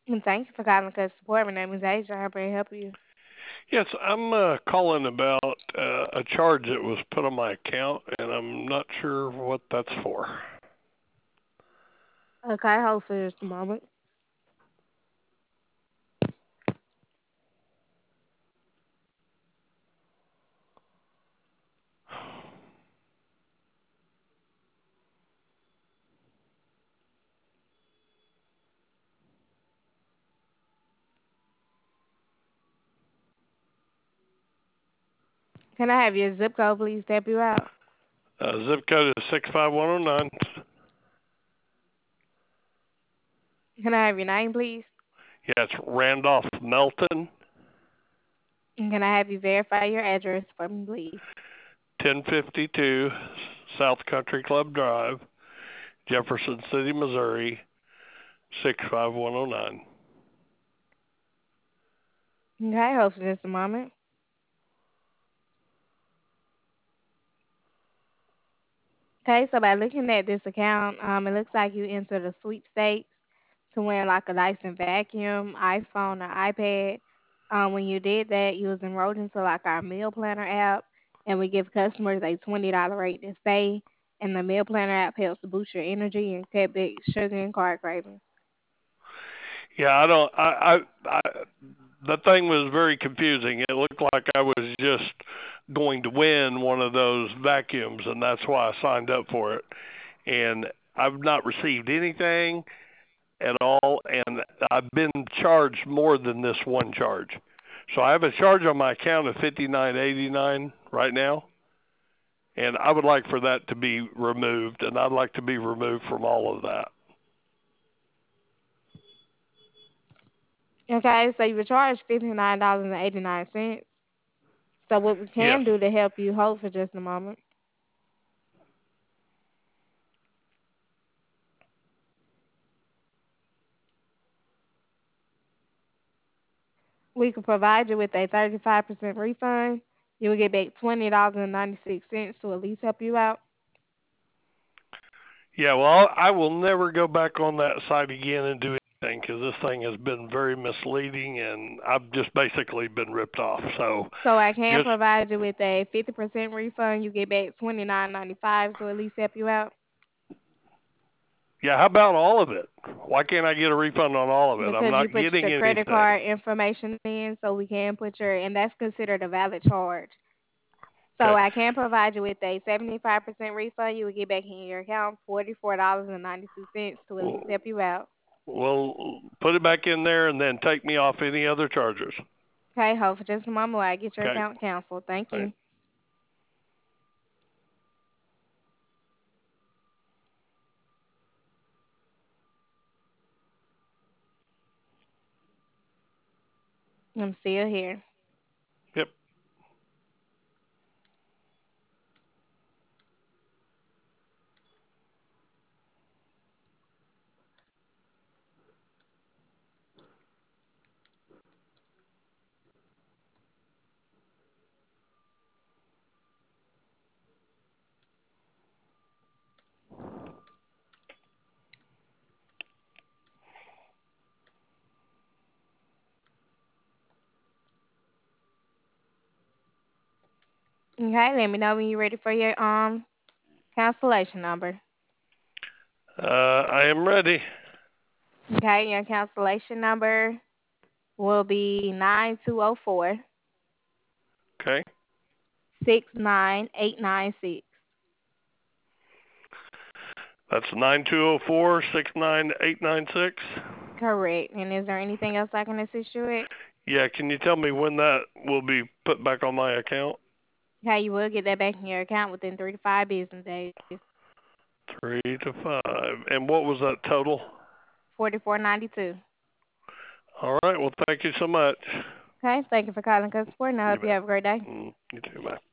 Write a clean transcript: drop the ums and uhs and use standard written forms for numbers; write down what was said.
And thank you for calling customer support. My name is Asia. How may I help you? Yes, I'm calling about a charge that was put on my account, and I'm not sure what that's for. Okay, hold for just a moment. Can I have your zip code, please, to help you out? Zip code is 65109. Can I have your name, please? Yeah, it's Randolph Melton, And can I have you verify your address for me, please? 1052 South Country Club Drive, Jefferson City, Missouri, 65109. Okay, hold for just a moment. Okay, so by looking at this account, it looks like you entered a sweepstakes to win like a Dyson vacuum, iPhone, or iPad. When you did that, you was enrolled into like our meal planner app, and we give customers a $20 rate to stay. And the meal planner app helps to boost your energy and cut back sugar and carb cravings. Yeah, I don't. I the thing was very confusing. It looked like I was just going to win one of those vacuums, and that's why I signed up for it. And I've not received anything at all, and I've been charged more than this one charge. So I have a charge on my account of $59.89 right now, and I would like for that to be removed, and I'd like to be removed from all of that. Okay, so you were charged $59.89. So what we Yes. can do to help you, hold for just a moment. We can provide you with a 35% refund. You will get back $20.96 to at least help you out. Yeah, well, I will never go back on that site again and do anything because this thing has been very misleading, and I've just basically been ripped off. So So I can just provide you with a 50% refund. You get back $29.95 to at least help you out. yeah, how about all of it? Why can't I get a refund on all of it? I'm Because you not put getting your credit anything. card information in, so we can put your, and that's considered a valid charge. So Okay. I can provide you with a 75% refund. You will get back in your account $44.92 to at least Well, help you out. well, put it back in there and then take me off any other charges. Okay, hold for just a moment while I get your Okay. account canceled. Thank All right. you. I'm still here. Yep. Okay, let me know when you're ready for your cancellation number. I am ready. Okay, your cancellation number will be 9204 Okay. 69896. That's 9204-69896. Correct. And is there anything else I can assist you with? Yeah, can you tell me when that will be put back on my account? Okay, you will get that back in your account within 3 to 5 business days. 3 to 5. And what was that total? 4492. All right. Well, thank you so much. Okay, thank you for calling Customer Support, and I You hope you bet. have a great day. You too. Bye.